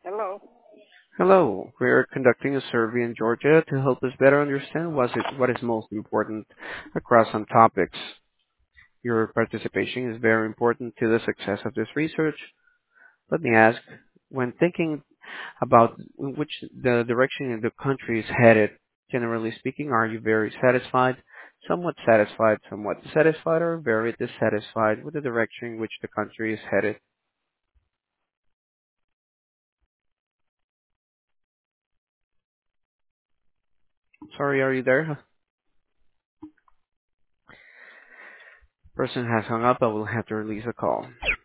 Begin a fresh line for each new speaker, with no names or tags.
Hello.
Hello, we're conducting a survey in Georgia to help us better understand what is most important across some topics. Your participation is very important to the success of this research. Let me ask, when thinking about which the direction the country is headed, generally speaking, are you very somewhat dissatisfied, or very dissatisfied with the direction in which the country is headed? Sorry, are you there? Person has hung up. I will have to release a call.